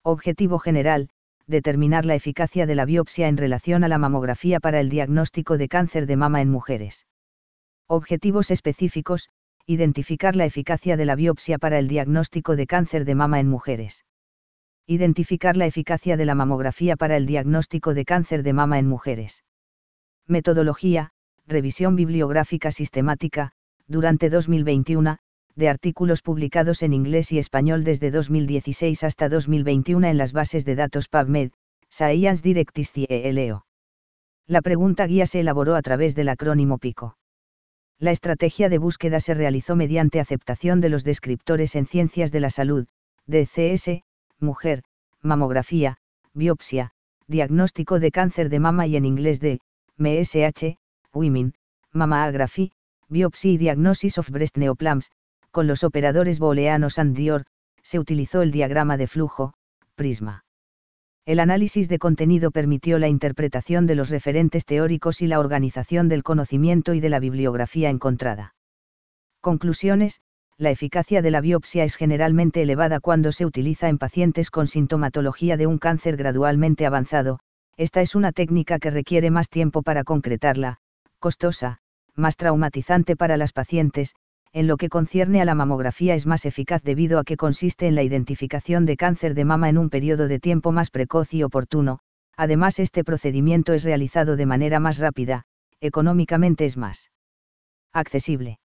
Objetivo general: determinar la eficacia de la biopsia en relación a la mamografía para el diagnóstico de cáncer de mama en mujeres. Objetivos específicos: identificar la eficacia de la biopsia para el diagnóstico de cáncer de mama en mujeres. Identificar la eficacia de la mamografía para el diagnóstico de cáncer de mama en mujeres. Metodología: revisión bibliográfica sistemática, durante 2021, de artículos publicados en inglés y español desde 2016 hasta 2021 en las bases de datos PubMed, Science Direct Leo. La pregunta guía se elaboró a través del acrónimo PICO. La estrategia de búsqueda se realizó mediante aceptación de los descriptores en ciencias de la salud, DCS, mujer, mamografía, biopsia, diagnóstico de cáncer de mama y en inglés de MSH, Women, Mammography, Biopsy y Diagnosis of Breast Neoplasms. Con los operadores booleanos and Dior, se utilizó el diagrama de flujo, Prisma. El análisis de contenido permitió la interpretación de los referentes teóricos y la organización del conocimiento y de la bibliografía encontrada. Conclusiones: la eficacia de la biopsia es generalmente elevada cuando se utiliza en pacientes con sintomatología de un cáncer gradualmente avanzado. Esta es una técnica que requiere más tiempo para concretarla, costosa, más traumatizante para las pacientes. En lo que concierne a la mamografía es más eficaz debido a que consiste en la identificación de cáncer de mama en un periodo de tiempo más precoz y oportuno. Además, este procedimiento es realizado de manera más rápida, económicamente es más accesible.